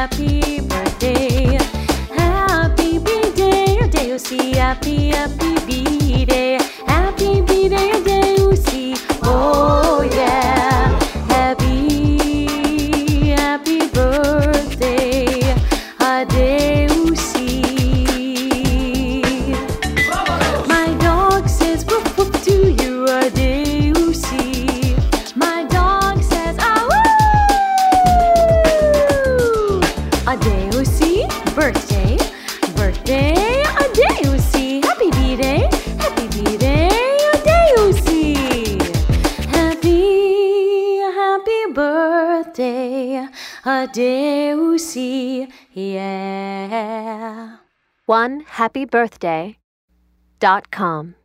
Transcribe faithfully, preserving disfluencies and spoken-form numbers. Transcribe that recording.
happy birthday. Happy B-Day, Adeusi, happy, happy B-Day. Happy B-Day, Adeusi, oh yeah. Happy, happy birthday, Adeusi. My dog says woof woof to you, Adeusi. My dog says ah woo. Adeusi, birthday, birthday, Adeusi. Happy B-Day, happy B-Day, Adeusi. Happy, happy birthday, Adeusi, yeah. one happy birthday dot com